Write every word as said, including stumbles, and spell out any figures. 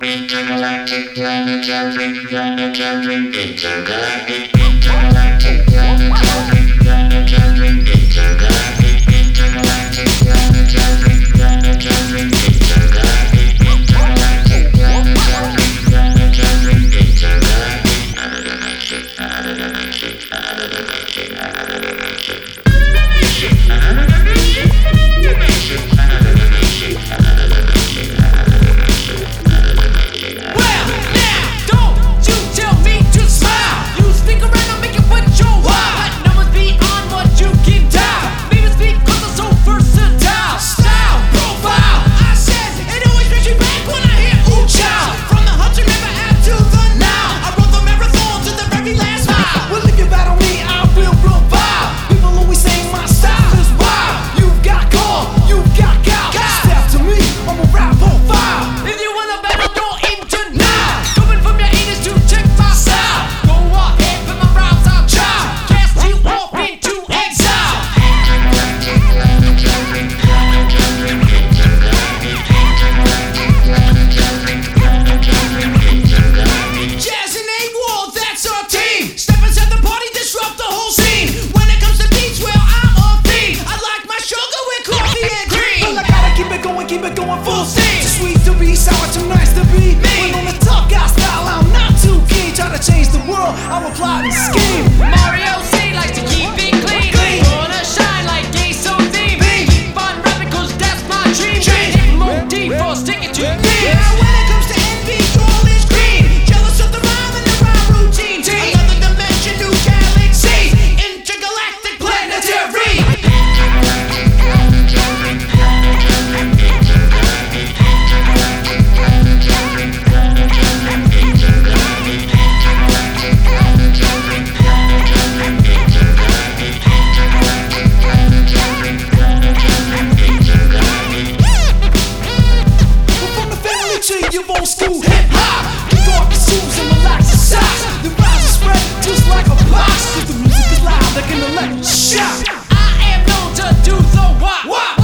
Intergalactic planetary, planetary, intergalactic, intergalactic planetary, planetary, intergalactic, intergalactic planetary, planetary, intergalactic, intergalactic planetary, planetary, intergalactic, another dimension, another dimension, another dimension, another dimension, dimension, another dimension, dimension, another dimension, another dimension, another dimension. Well, now, don't you tell me to smile. You stick around and make it what you want. But numbers beyond what you can dial. Maybe it's because I'm so versatile. Style, profile, I said, it always brings me back when I hear ooh child. From the Hudson River out to the Nile, I run the marathon to the very last mile. Well, if you battle me, I will provide. People always say my style is wild. You've got calm, you've got gal. Step to me, I'm a rap profile. If you wanna battle, don't deny. Coming from your anus to check my style. Go ahead, put my rhymes I'll try. Cast you off into exile. Intergalactic planetary, planetary, intergalactic, intergalactic planetary, planetary, intergalactic. Jazz and A-Wall, that's our team. Step inside the party, disrupt the whole scene. When it comes to beats, well, I'm on theme. I like my sugar with coffee and cream. Well, I gotta keep it going, keep it going full steam. Too sweet to be sour, too nice to be me. When on the tough guy style, I'm not too keen. Try to change the world, I'm a plot and scheme. Mario C likes to keep it clean. clean. Wanna shine like gay so theme. Keep on rapping cause that's my dream. Hit more deep for sticking to me. Now when it comes to envy, all is green. Jealous of the rhyme and the rhyme routine. Another dimension, new galaxy. Intergalactic planetary. Intergalactic planetary, planetary, intergalactic, intergalactic planetary, planetary, intergalactic, intergalactic planetary, planetary, intergalactic, intergalactic planetary, planetary, intergalactic. We're from the family tree of old school hip hop. Kick off your shoes and relax your socks. The vibes are spread just like a box. Cause the music is loud like an electric shock. I am known to do the wop.